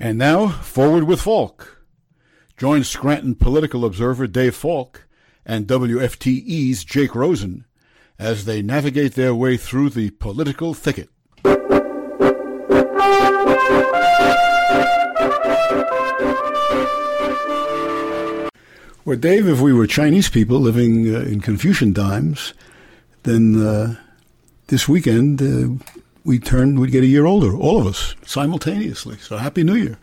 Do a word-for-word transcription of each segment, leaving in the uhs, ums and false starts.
And now, Forward with Falk. Join Scranton political observer Dave Falk and W F T E's Jake Rosen as they navigate their way through the political thicket. Well, Dave, if we were Chinese people living uh, in Confucian times, then uh, this weekend uh, we turned, we'd get a year older, all of us, simultaneously. So Happy New Year.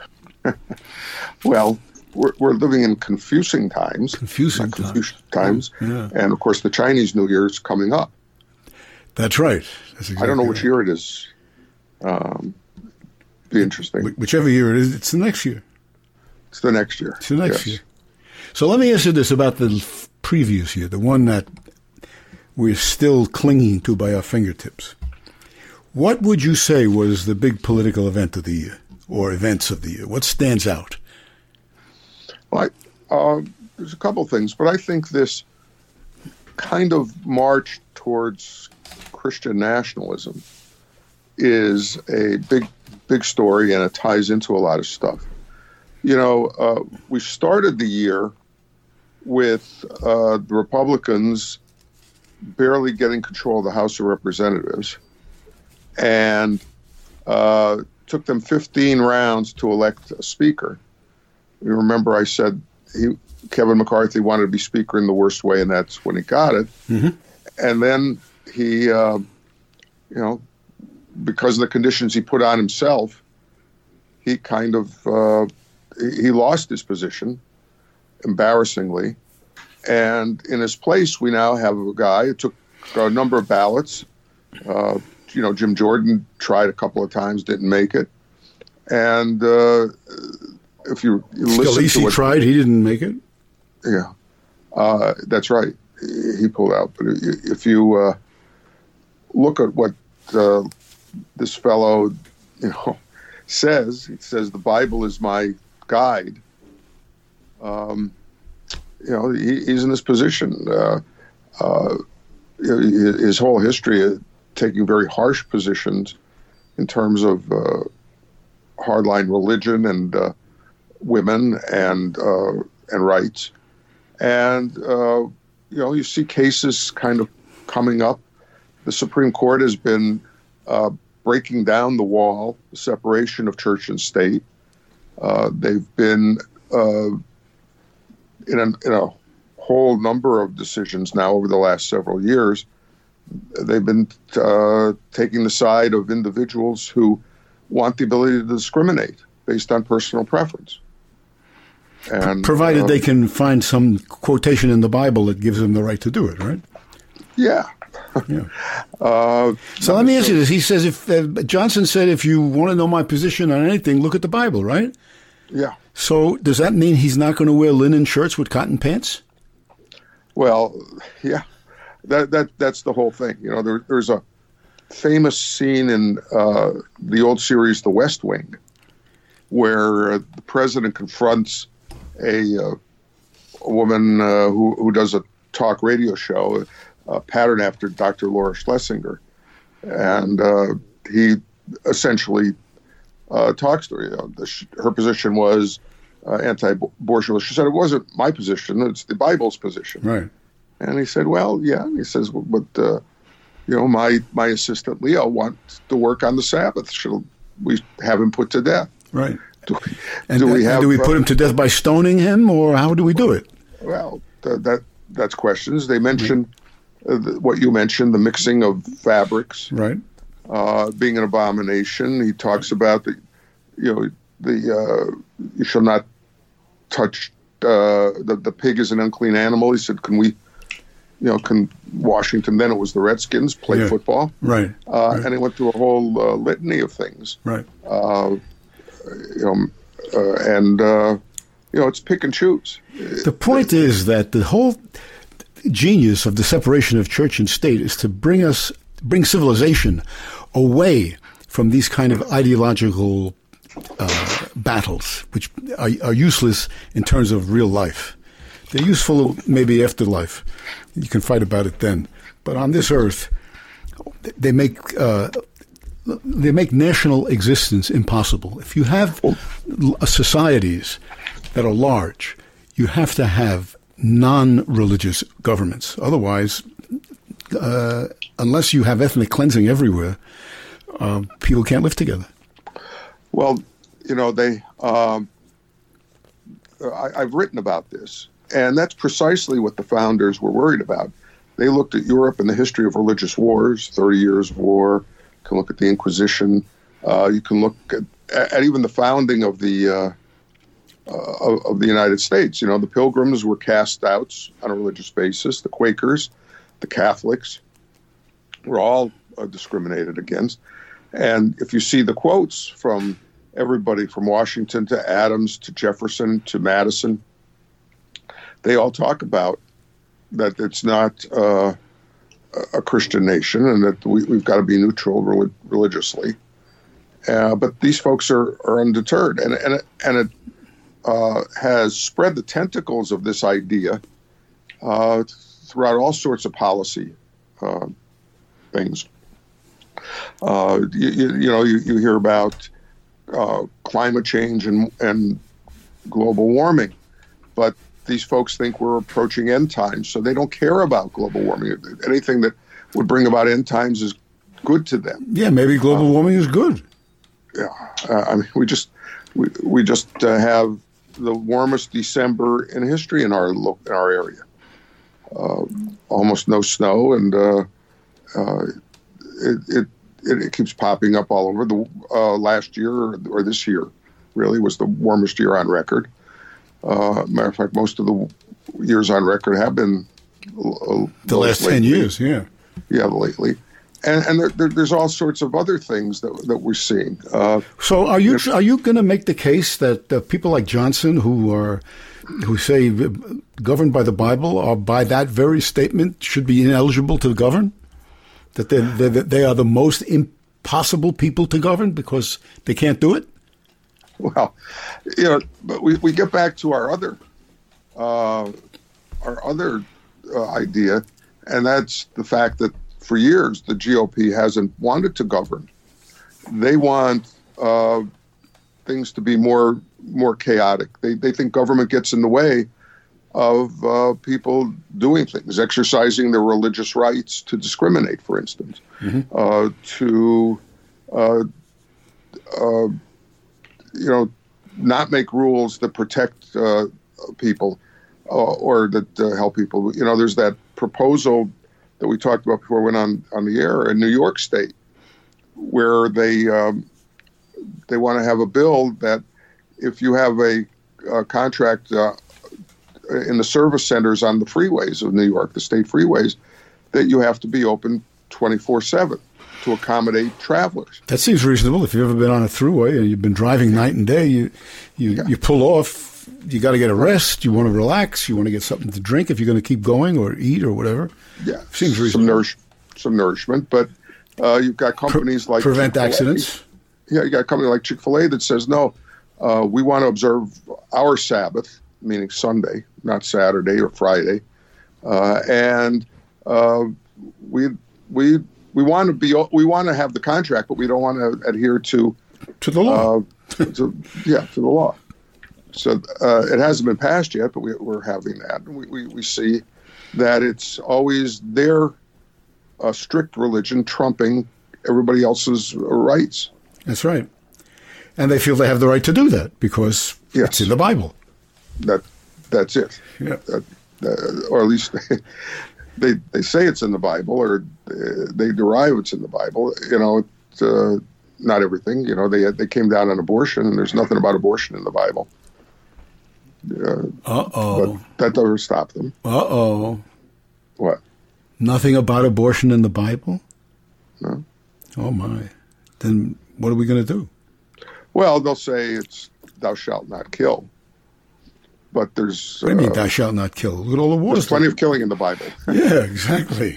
Well, we're, we're living in confusing times. Confusing times. Confucian times. Yeah. And, of course, the Chinese New Year is coming up. That's right. That's exactly I don't know right. which year it is. Um, be interesting. Wh- Whichever year it is, it's the next year. It's the next year. It's the next yes. year. So let me ask you this about the f- previous year, the one that we're still clinging to by our fingertips. What would you say was the big political event of the year, or events of the year? What stands out? Well, I, uh, there's a couple things, but I think this kind of march towards Christian nationalism is a big, big story, and it ties into a lot of stuff. You know, uh, we started the year with uh, the Republicans barely getting control of the House of Representatives, and uh, took them fifteen rounds to elect a speaker. You remember I said he, Kevin McCarthy wanted to be speaker in the worst way, and that's when he got it. Mm-hmm. And then he, uh, you know, because of the conditions he put on himself, he kind of, uh, he lost his position, embarrassingly. And in his place, we now have a guy who took a number of ballots. Uh, you know, Jim Jordan tried a couple of times, didn't make it. And uh, if you, you listen Scalise to what, tried, he didn't make it. Yeah, uh, that's right. He pulled out. But if you uh, look at what uh, this fellow, you know, says, he says the Bible is my guide. Um, you know, he, he's in this position. Uh, uh, his whole history of taking very harsh positions in terms of uh, hardline religion and uh, women and uh, and rights. And, uh, you know, you see cases kind of coming up. The Supreme Court has been uh, breaking down the wall, the separation of church and state. Uh, they've been uh, in, a, in a whole number of decisions now over the last several years. They've been uh, taking the side of individuals who want the ability to discriminate based on personal preference. And, Provided uh, they can find some quotation in the Bible that gives them the right to do it, right? Yeah. Yeah. Uh, So let me ask you this. He says, if uh, Johnson said, if you want to know my position on anything, look at the Bible, right? Yeah. So does that mean he's not going to wear linen shirts with cotton pants? Well, yeah. That that that's the whole thing. You know, there, there's a famous scene in uh, the old series The West Wing where uh, the president confronts a, uh, a woman uh, who, who does a talk radio show, uh, patterned after Doctor Laura Schlesinger. And uh, he essentially uh, talks to her. You know, the, her position was uh, anti-abortion. She said, it wasn't my position, it's the Bible's position. Right. And he said, well, yeah. And he says, well, but, uh, you know, my, my assistant Leo wants to work on the Sabbath. Should we have him put to death? Right. Do we, And do do we, we, have, do we uh, put him to death by stoning him, or how do we do it? Well, th- that that's questions. They mentioned uh, the, what you mentioned, the mixing of fabrics, Right. uh, being an abomination. He talks about the, you know, the uh, you shall not touch uh, the the pig is an unclean animal. He said, can we, you know, can Washington, then it was the Redskins, play Yeah. football? Right. Uh, right. And he went through a whole uh, litany of things. Right. Uh, you know, uh, and uh, you know, it's pick and choose. The point is that the whole genius of the separation of church and state is to bring us, bring civilization away from these kind of ideological uh, battles, which are, are useless in terms of real life. They're useful maybe after life. You can fight about it then. But on this earth, they make uh, they make national existence impossible. If you have societies that are large, you have to have non-religious governments. Otherwise, uh, unless you have ethnic cleansing everywhere, uh, people can't live together. Well, you know, they. Um, I, I've written about this, and that's precisely what the founders were worried about. They looked at Europe and the history of religious wars, thirty years of war. You can look at the Inquisition. Uh, you can look at, at even the founding of the uh, uh, of, of the United States. You know, the Pilgrims were cast out on a religious basis. The Quakers, the Catholics, were all uh, discriminated against. And if you see the quotes from everybody from Washington to Adams to Jefferson to Madison, they all talk about that it's not uh, a Christian nation and that we, we've got to be neutral relig- religiously. Uh, but these folks are, are undeterred, and and it, and it uh, has spread the tentacles of this idea uh, throughout all sorts of policy uh, things. Uh, you, you, you know, you, you hear about uh, climate change and, and global warming, but these folks think we're approaching end times, so they don't care about global warming. Anything that would bring about end times is good to them. Yeah, maybe global um, warming is good. Yeah, uh, I mean, we just we we just uh, have the warmest December in history in our lo- in our area. Uh, almost no snow, and uh, uh, it, it it keeps popping up all over. The uh, last year or, or this year, really, was the warmest year on record. Uh, matter of fact, most of the years on record have been uh, the last lately. ten years. Yeah, yeah, lately, and and there, there, there's all sorts of other things that that we're seeing. Uh, so, are you are you going to make the case that uh, people like Johnson, who are who say governed by the Bible, are by that very statement should be ineligible to govern? That they they they are the most impossible people to govern because they can't do it? Well, you know, but we, we get back to our other uh, our other uh, idea, and that's the fact that for years the G O P hasn't wanted to govern. They want uh, things to be more more chaotic. They they think government gets in the way of uh, people doing things, exercising their religious rights to discriminate, for instance, mm-hmm. uh, to uh, uh, you know, not make rules that protect uh, people uh, or that uh, help people. You know, there's that proposal that we talked about before we went on, on the air in New York State, where they um, they want to have a bill that if you have a, a contract uh, in the service centers on the freeways of New York, the state freeways, that you have to be open twenty-four seven. To accommodate travelers. That seems reasonable. If you've ever been on a thruway and you've been driving night and day, you you, yeah. you pull off, you got to get a rest, you want to relax, you want to get something to drink if you're going to keep going or eat or whatever. Yeah, seems reasonable. Some, nourish, some nourishment, but uh, you've got companies Pre- like prevent Chick-fil-A. accidents. Yeah, you got a company like Chick-fil-A that says, no, uh, we want to observe our Sabbath, meaning Sunday, not Saturday or Friday, uh, and uh, we we. We want to be. We want to have the contract, but we don't want to adhere to to the law. Uh, to, yeah, to the law. So uh, it hasn't been passed yet, but we, we're having that. We, we we see that it's always their uh, strict religion trumping everybody else's rights. That's right, and they feel they have the right to do that because yes. it's in the Bible. That that's it. Yeah, that, uh, or at least. They they say it's in the Bible, or they derive it's in the Bible. You know, it's, uh, not everything. You know, they they came down on abortion, and there's nothing about abortion in the Bible. Uh oh. But that doesn't stop them. Uh oh. What? Nothing about abortion in the Bible? No. Oh my. Then what are we going to do? Well, they'll say it's "thou shalt not kill." But there's... What do you mean, uh, thou shalt not kill? Look at all the wars. There's plenty of killing in the Bible. Yeah, exactly.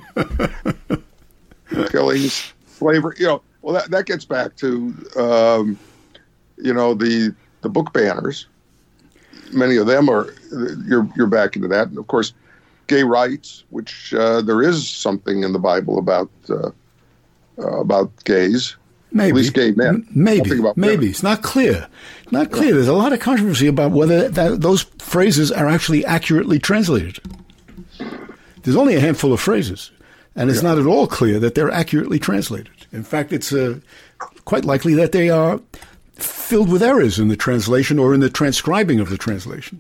Killings, slavery, you know, well, that, that gets back to, um, you know, the the book banners. Many of them are, you're you're back into that. And, of course, gay rights, which uh, there is something in the Bible about uh, uh, about gays. Maybe. At least gay men. M- maybe. About maybe. women. It's not clear. Not clear. There's a lot of controversy about whether that, those phrases are actually accurately translated. There's only a handful of phrases, and it's yeah. not at all clear that they're accurately translated. In fact, it's uh, quite likely that they are filled with errors in the translation or in the transcribing of the translation.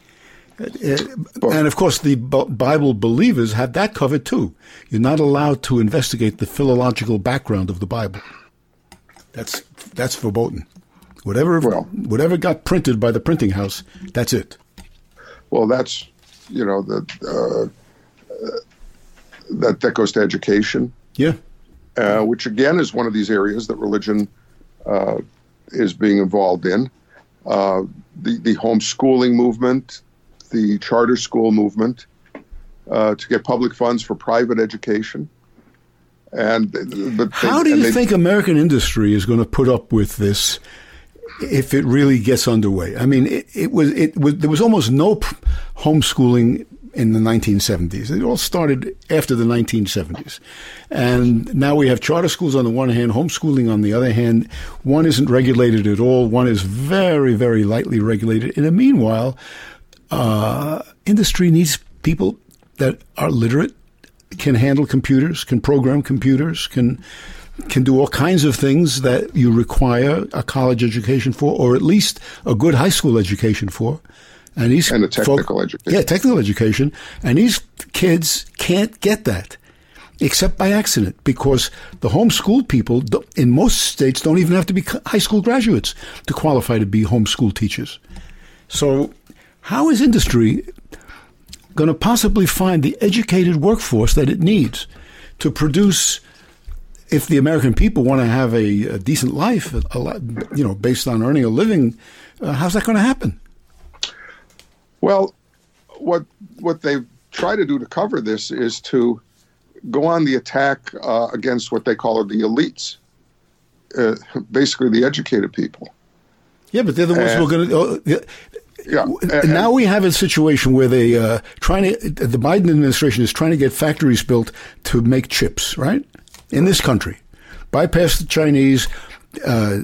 And, of course, the Bible believers have that covered, too. You're not allowed to investigate the philological background of the Bible. That's that's verboten. Whatever well, whatever got printed by the printing house, that's it. Well, that's, you know, the, uh, uh, that, that goes to education. Yeah. Uh, which, again, is one of these areas that religion uh, is being involved in. Uh, the, the homeschooling movement, the charter school movement, uh, to get public funds for private education. And but how they, do you they, think American industry is going to put up with this if it really gets underway? I mean, it, it was it was there was almost no homeschooling in the nineteen seventies. It all started after the nineteen seventies, and now we have charter schools on the one hand, homeschooling on the other hand. One isn't regulated at all. One is very, very lightly regulated. In the meanwhile, uh, industry needs people that are literate, can handle computers, can program computers, can can do all kinds of things that you require a college education for, or at least a good high school education for. And these and a technical folk, education. Yeah, technical education. And these kids can't get that except by accident, because the homeschool people in most states don't even have to be high school graduates to qualify to be homeschool teachers. So how is industry going to possibly find the educated workforce that it needs to produce, if the American people want to have a, a decent life, a, a, you know, based on earning a living, uh, how's that going to happen? Well, what what they try to do to cover this is to go on the attack uh, against what they call the elites, uh, basically the educated people. Yeah, but they're the ones and, who are going to... Oh, yeah. Yeah, and, now we have a situation where they uh, trying to the Biden administration is trying to get factories built to make chips, right, in this country, bypass the Chinese, uh,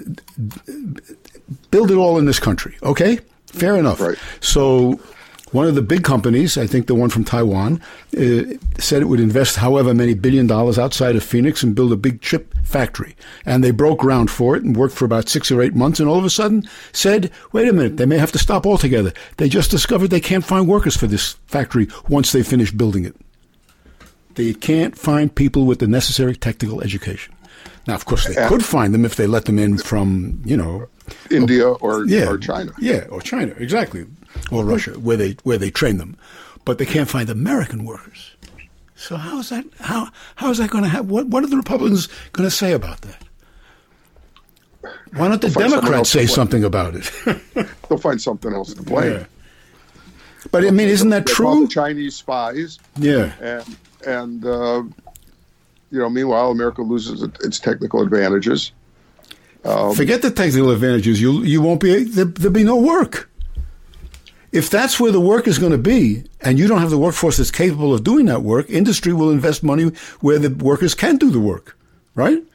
build it all in this country. Okay, fair enough. Right. So one of the big companies, I think the one from Taiwan, uh, said it would invest however many billion dollars outside of Phoenix and build a big chip factory. And they broke ground for it and worked for about six or eight months and all of a sudden said, wait a minute, they may have to stop altogether. They just discovered they can't find workers for this factory once they finish building it. They can't find people with the necessary technical education. Now, of course, they yeah. could find them if they let them in from, you know... India or, yeah, or China. Yeah, or China, exactly. Or Russia, where they where they train them. But they can't find American workers. So how is that how how is that going to happen? What what are the Republicans going to say about that? Why don't the They'll Democrats say something about it? They'll find something else to blame. Yeah. But I mean, isn't that They're true? The Chinese spies. Yeah. And and uh, you know, meanwhile, America loses its technical advantages. Um, Forget the technical advantages. You you won't be there, there'll be no work. If that's where the work is going to be, and you don't have the workforce that's capable of doing that work, industry will invest money where the workers can do the work, right?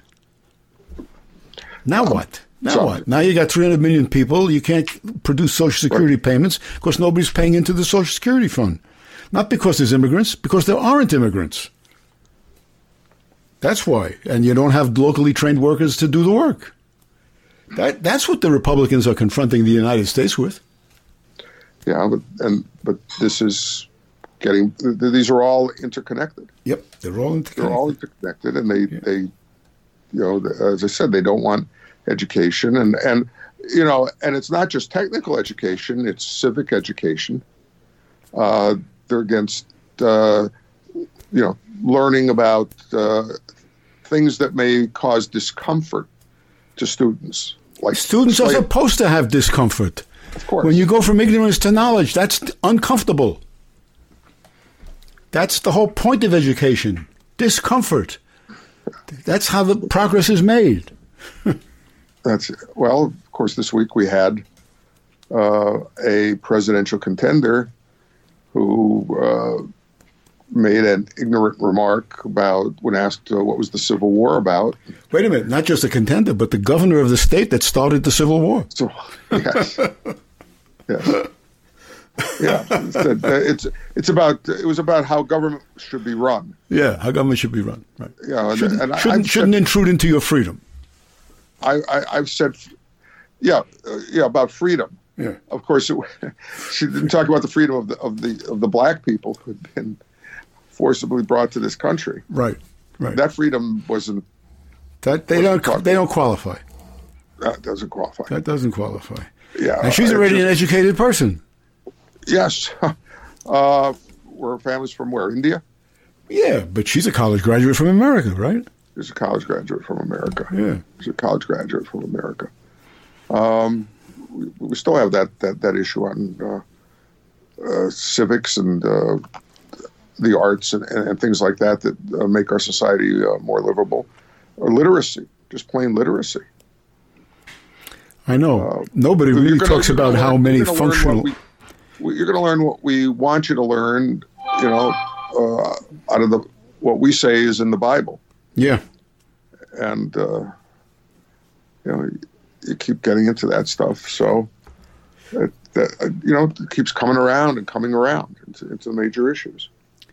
Now um, what? Now so, what? Now you got three hundred million people. You can't produce Social Security right. payments because nobody's paying into the Social Security fund. Not because there's immigrants, because there aren't immigrants. That's why. And you don't have locally trained workers to do the work. That That's what the Republicans are confronting the United States with. Yeah, but and but this is getting. These are all interconnected. Yep, they're all interconnected. They're all interconnected, and they yeah. they, you know, as I said, they don't want education, and and you know, and it's not just technical education; it's civic education. Uh, they're against, uh, you know, learning about uh, things that may cause discomfort to students. Like students slave. are supposed to have discomfort. Of course. When you go from ignorance to knowledge, that's uncomfortable. That's the whole point of education. Discomfort. That's how the progress is made. That's well, of course, this week we had uh, a presidential contender who uh, made an ignorant remark about when asked uh, what was the Civil War about. Wait a minute, not just a contender, but the governor of the state that started the Civil War. So, yes, yes, yeah. It's, it's it's about it was about how government should be run. Yeah, how government should be run. Right. Yeah, and, shouldn't and shouldn't, shouldn't said, intrude into your freedom. I, I I've said, yeah, uh, yeah, about freedom. Yeah. Of course, it, she didn't talk about the freedom of the of the of the black people who had been forcibly brought to this country. Right. Right. That freedom wasn't. That they wasn't don't. They don't qualify. That doesn't qualify. That doesn't qualify. Yeah. And she's already just, an educated person. Yes. Uh, her family's from where? India? Yeah, but she's a college graduate from America, right? She's a college graduate from America. Yeah. She's a college graduate from America. Um, we, we still have that, that, that issue on uh, uh, civics and uh, the arts and, and, and things like that that uh, make our society uh, more livable. Or literacy, just plain literacy. I know. Uh, Nobody really gonna, talks about learn, how many functional... We, you're going to learn what we want you to learn, you know, uh, out of the what we say is in the Bible. Yeah. And, uh, you know, you keep getting into that stuff. So, it, that, you know, it keeps coming around and coming around into, into major issues.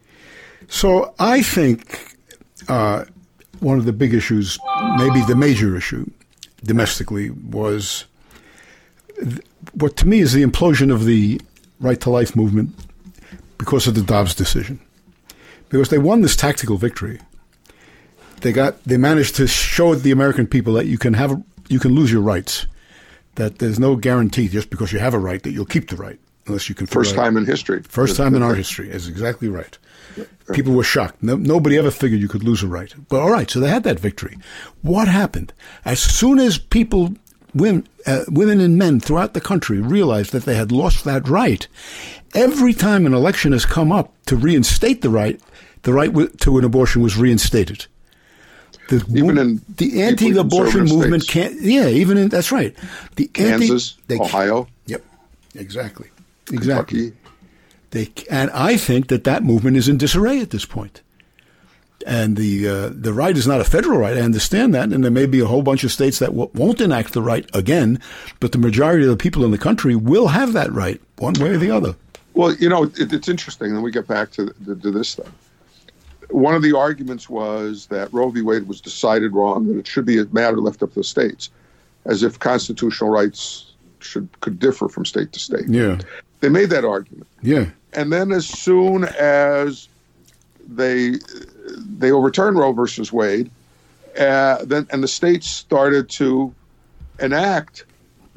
So I think uh, one of the big issues, maybe the major issue domestically, was th- what to me is the implosion of the right to life movement because of the Dobbs decision. Because they won this tactical victory. They got they managed to show the American people that you can have you can lose your rights. That there's no guarantee just because you have a right that you'll keep the right unless you can. First time in history. First time in our history is exactly right. People were shocked. No, nobody ever figured you could lose a right. But all right, so they had that victory. What happened? As soon as people, women, uh, women and men throughout the country realized that they had lost that right, every time an election has come up to reinstate the right, the right to an abortion was reinstated. The, even in the anti-abortion movement states. can't. Yeah, even in that's right. The Kansas, anti, they, Ohio. Yep, exactly, exactly. Kentucky. They, and I think that that movement is in disarray at this point. And the uh, the right is not a federal right. I understand that, and there may be a whole bunch of states that w- won't enact the right again, but the majority of the people in the country will have that right, one way or the other. Well, you know, it, it's interesting, and we get back to, to, to this thing. One of the arguments was that Roe v. Wade was decided wrong, that it should be a matter left up to the states, as if constitutional rights should could differ from state to state. Yeah. They made that argument. Yeah. And then as soon as they they overturned Roe versus Wade, uh, then and the states started to enact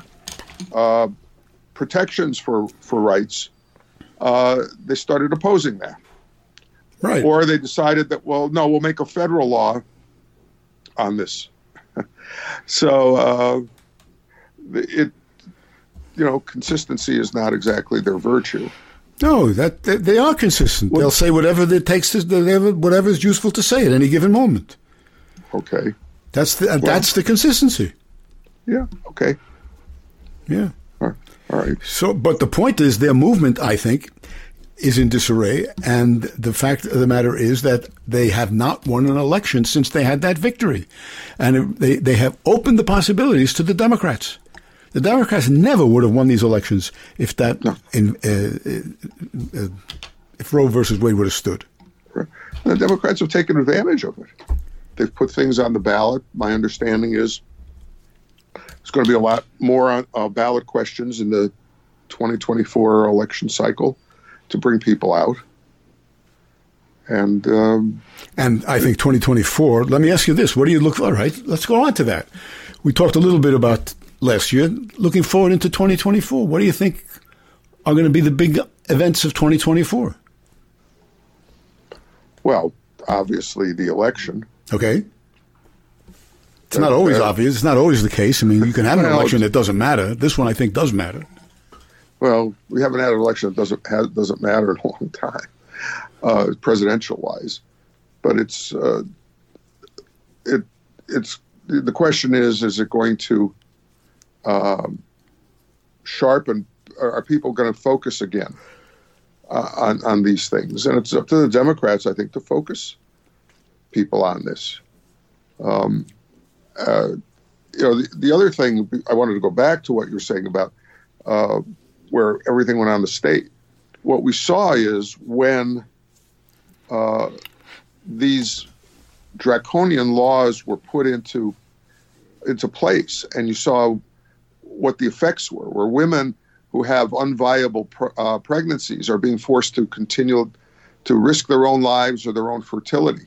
uh, protections for, for rights, uh, they started opposing that. Right. Or they decided that, well, no, we'll make a federal law on this. so uh, it, you know, consistency is not exactly their virtue. No, that they, they are consistent. Well, they'll say whatever it takes to whatever whatever is useful to say at any given moment. Okay. That's the well, that's the consistency. Yeah. Okay. Yeah. All right. All right. So, but the point is, their movement, I think, is in disarray, and the fact of the matter is that they have not won an election since they had that victory, and they they have opened the possibilities to the Democrats. The Democrats never would have won these elections if that no. in, uh, uh, if Roe versus Wade would have stood. The Democrats have taken advantage of it. They've put things on the ballot. My understanding is there's going to be a lot more on, uh, ballot questions in the twenty twenty-four election cycle to bring people out. And um, and I think twenty twenty-four, let me ask you this. What do you look for? All right, let's go on to that. We talked a little bit about last year. Looking forward into twenty twenty-four, what do you think are going to be the big events of twenty twenty-four? Well, obviously the election. Okay. It's not always uh, obvious. It's not always the case. I mean, you can have an well, election that doesn't matter. This one, I think, does matter. Well, we haven't had an election that doesn't have, doesn't matter in a long time, uh, presidential-wise. But it's uh, it it's the question is: is it going to um, sharpen? Are people going to focus again uh, on on these things, and it's up to the Democrats, I think, to focus people on this. Um, uh, you know, the, the other thing I wanted to go back to what you're saying about uh, where everything went on the state. What we saw is when uh, these draconian laws were put into into place, and you saw what the effects were, where women who have unviable pr- uh, pregnancies are being forced to continue to risk their own lives or their own fertility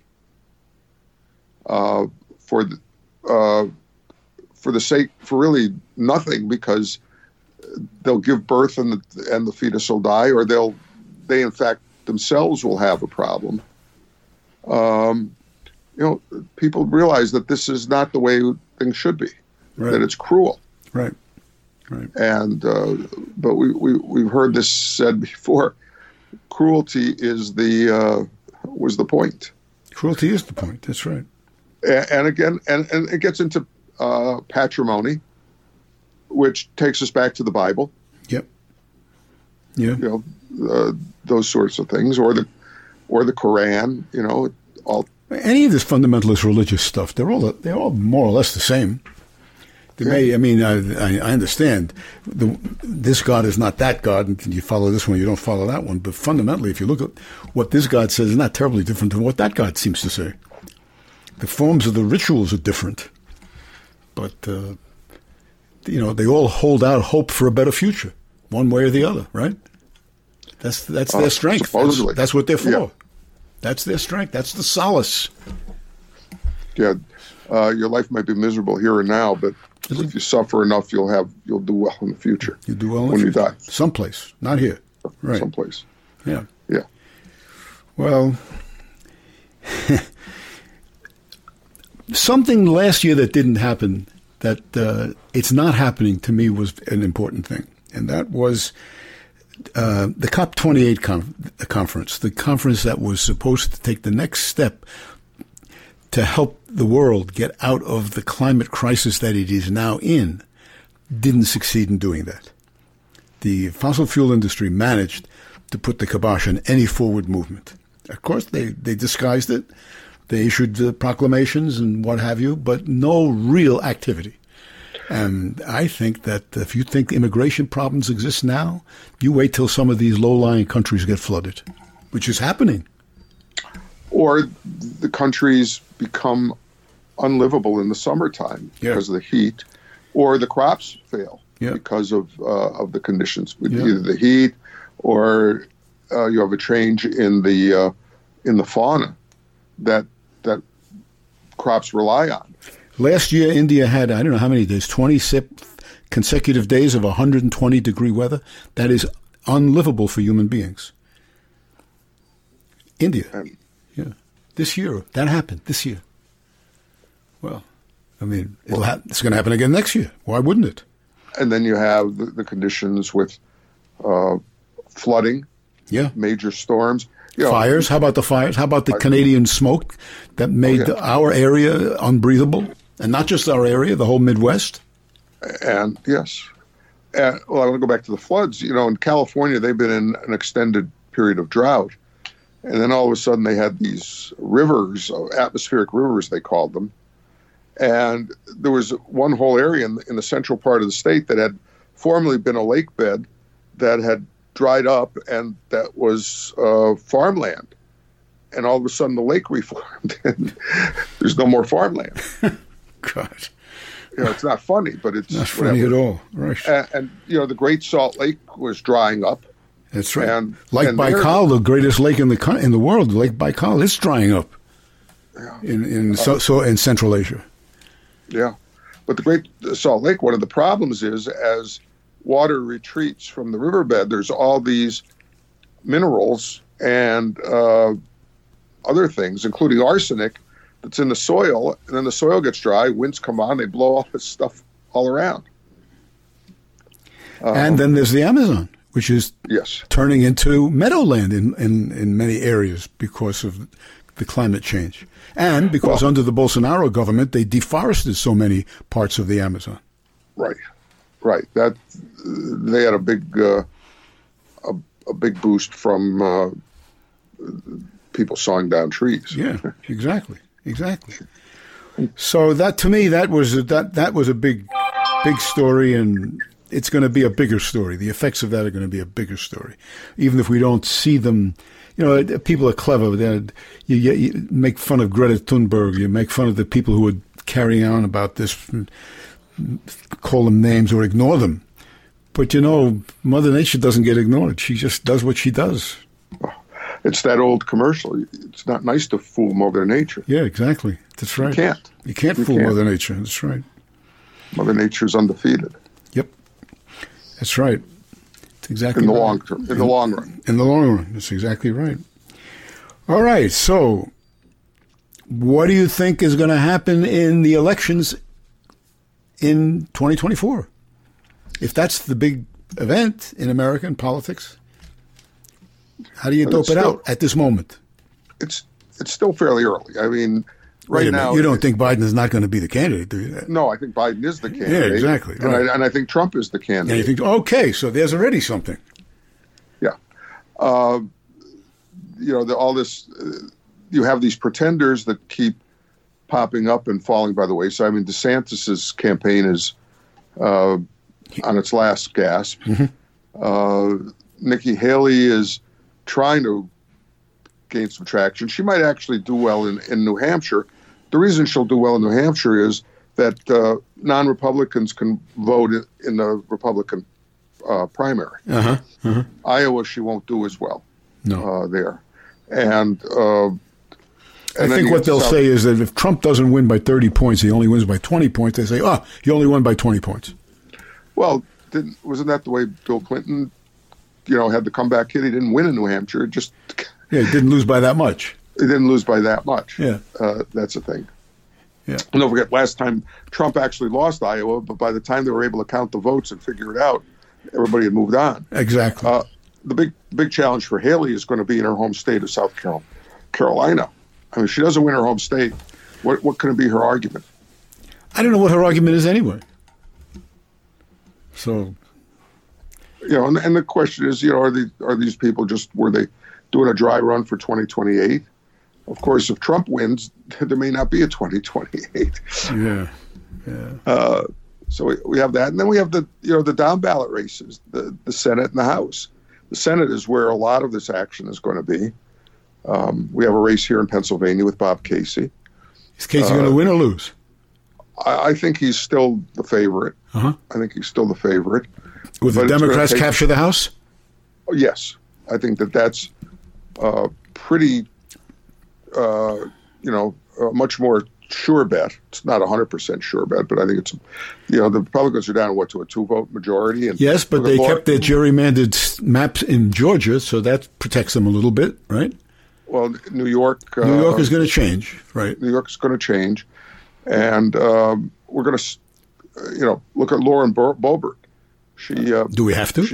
uh, for the, uh, for the sake, for really nothing, because they'll give birth and the, and the fetus will die, or they'll, they in fact themselves will have a problem. Um, you know, people realize that this is not the way things should be, right. That it's cruel. Right, right. And, uh, but we, we, we've heard this said before, cruelty is the, uh, was the point. Cruelty is the point, that's right. And, and again, and, and it gets into uh, patrimony, which takes us back to the Bible. Yep. Yeah. You know, uh, those sorts of things, or the, or the Quran. You know, all. Any of this fundamentalist religious stuff, they're all they're all more or less the same. They yeah. may, I mean, I, I understand the, this God is not that God, and you follow this one, you don't follow that one. But fundamentally, if you look at what this God says, it's not terribly different than what that God seems to say. The forms of the rituals are different, but. Uh, You know, they all hold out hope for a better future, one way or the other, right? That's that's their uh, strength. Supposedly. That's, that's what they're for. Yeah. That's their strength. That's the solace. Yeah, uh, your life might be miserable here and now, but mm-hmm. if you suffer enough, you'll have you'll do well in the future. You do well in when the you future. die. Someplace, not here. Right. Someplace. Yeah. Yeah. Well, something last year that didn't happen. That uh, it's not happening to me was an important thing, and that was uh, the COP twenty-eight con- conference, the conference that was supposed to take the next step to help the world get out of the climate crisis that it is now in, didn't succeed in doing that. The fossil fuel industry managed to put the kibosh on any forward movement. Of course, they, they disguised it. They issued uh, proclamations and what have you, but no real activity. And I think that if you think immigration problems exist now, you wait till some of these low-lying countries get flooded, which is happening. Or the countries become unlivable in the summertime yeah. because of the heat, or the crops fail yeah. because of uh, of the conditions, with yeah. either the heat or uh, you have a change in the uh, in the fauna that that crops rely on. Last year, India had, I don't know how many days, twenty consecutive days of one hundred twenty degree weather. That is unlivable for human beings. India. Um, yeah. This year, that happened this year. Well, I mean, it'll ha- it's going to happen again next year. Why wouldn't it? And then you have the, the conditions with uh, flooding, yeah, major storms. You know, fires. How about the fires? How about the Canadian smoke that made oh, yeah. our area unbreathable? And not just our area, the whole Midwest. And yes. And, well, I want to go back to the floods. You know, in California, they've been in an extended period of drought. And then all of a sudden they had these rivers, atmospheric rivers, they called them. And there was one whole area in the, in the central part of the state that had formerly been a lake bed that had dried up, and that was uh, farmland. And all of a sudden the lake reformed, and there's no more farmland. God. You know, it's not funny, but it's not funny whatever. at all. Right. And, and, you know, the Great Salt Lake was drying up. That's right. And, Lake and Baikal, the greatest lake in the in the world, Lake Baikal, is drying up yeah. in in so, so in Central Asia. Yeah, but the Great Salt Lake, one of the problems is as water retreats from the riverbed, there's all these minerals and uh, other things, including arsenic, that's in the soil, and then the soil gets dry, winds come on, they blow all this stuff all around. Um, and then there's the Amazon, which is yes. turning into meadowland in, in, in many areas because of the climate change. And because well, under the Bolsonaro government, they deforested so many parts of the Amazon. Right, right. That they had a big, uh, a, a big boost from uh, people sawing down trees. Yeah, exactly, exactly. So that to me, that was a, that that was a big, big story, and it's going to be a bigger story. The effects of that are going to be a bigger story, even if we don't see them. You know, people are clever. They're, you, you make fun of Greta Thunberg. You make fun of the people who are carrying on about this, call them names or ignore them. But, you know, Mother Nature doesn't get ignored. She just does what she does. It's that old commercial. It's not nice to fool Mother Nature. Yeah, exactly. That's right. You can't. You can't you fool can't. Mother Nature. That's right. Mother Nature's undefeated. Yep. That's right. That's exactly in the right. long term. In, in the long run. In the long run. That's exactly right. All right. So what do you think is going to happen in the elections in twenty twenty-four? If that's the big event in American politics, how do you dope it still, out at this moment? It's it's still fairly early. I mean, right now... You don't think Biden is not going to be the candidate, do you? No, I think Biden is the candidate. Yeah, exactly. And, right. I, and I think Trump is the candidate. And you think, okay, so there's already something. Yeah. Uh, you know, the, all this... Uh, you have these pretenders that keep popping up and falling by the wayside. I mean, DeSantis's campaign is... Uh, on its last gasp. Mm-hmm. Uh, Nikki Haley is trying to gain some traction. She might actually do well in, in New Hampshire. The reason she'll do well in New Hampshire is that uh, non-Republicans can vote in, in the Republican uh, primary. Uh-huh. Uh-huh. Iowa, she won't do as well no. uh, there. And, uh, and I think what they'll South- say is that if Trump doesn't win by thirty points, he only wins by twenty points. They say, oh, he only won by twenty points. Well, didn't, wasn't that the way Bill Clinton, you know, had the comeback kid? He didn't win in New Hampshire. Just yeah, he didn't lose by that much. He didn't lose by that much. Yeah, uh, that's the thing. Yeah. And don't forget, last time Trump actually lost Iowa, but by the time they were able to count the votes and figure it out, everybody had moved on. Exactly. Uh, the big big challenge for Haley is going to be in her home state of South Carolina. I mean, if she doesn't win her home state, what what can be her argument? I don't know what her argument is anyway. So, you know, and, and the question is, you know, are these are these people just were they doing a dry run for twenty twenty-eight? Of course, if Trump wins, there may not be a twenty twenty-eight. Yeah, yeah. Uh, so we, we have that, and then we have the you know the down ballot races, the the Senate and the House. The Senate is where a lot of this action is going to be. Um, we have a race here in Pennsylvania with Bob Casey. Is Casey uh, going to win or lose? I, I think he's still the favorite. Uh-huh. I think he's still the favorite. Will the Democrats take, capture the House? Oh, yes. I think that that's uh, pretty, uh, you know, a much more sure bet. It's not a one hundred percent sure bet, but I think it's, you know, the Republicans are down, what, to a two-vote majority? And yes, but they kept their gerrymandered maps in Georgia, so that protects them a little bit, right? Well, New York... New York uh, is going to change, right? New York is going to change. And um, we're going to, you know, look at Lauren Boebert. She uh, do we have to? She,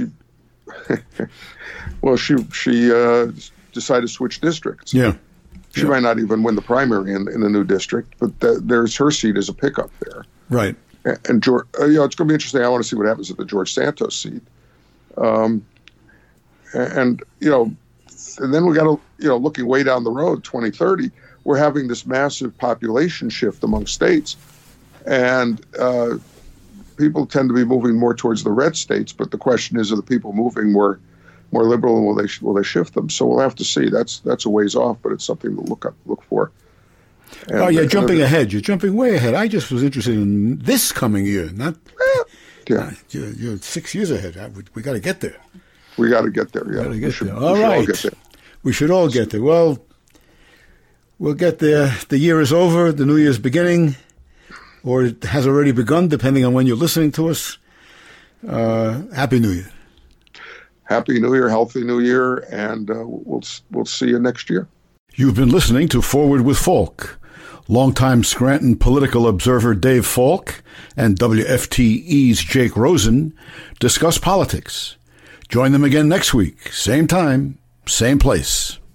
well, she she uh, decided to switch districts. Yeah, she yeah. might not even win the primary in, in the new district, but th- there's her seat as a pickup there. Right. And, and George, uh, you know, it's going to be interesting. I want to see what happens at the George Santos seat. Um, and, and you know, and then we got to you know, looking way down the road, twenty thirty. We're having this massive population shift among states, and uh, people tend to be moving more towards the red states. But the question is, are the people moving more, more liberal, and will they will they shift them? So we'll have to see. That's that's a ways off, but it's something to look up, look for. And, oh, you're uh, jumping ahead. You're jumping way ahead. I just was interested in this coming year, not. Eh, yeah, uh, you're, you're six years ahead. I, we we got to get there. We got to get there. Yeah, we, we should, there. All we right. Should all get there. We should all get there. Well. We'll get there. The year is over. The new year's beginning, or it has already begun, depending on when you're listening to us. Uh, Happy New Year. Happy New Year, healthy New Year, and uh, we'll we'll see you next year. You've been listening to Forward with Falk. Longtime Scranton political observer Dave Falk and W F T E's Jake Rosen discuss politics. Join them again next week, same time, same place.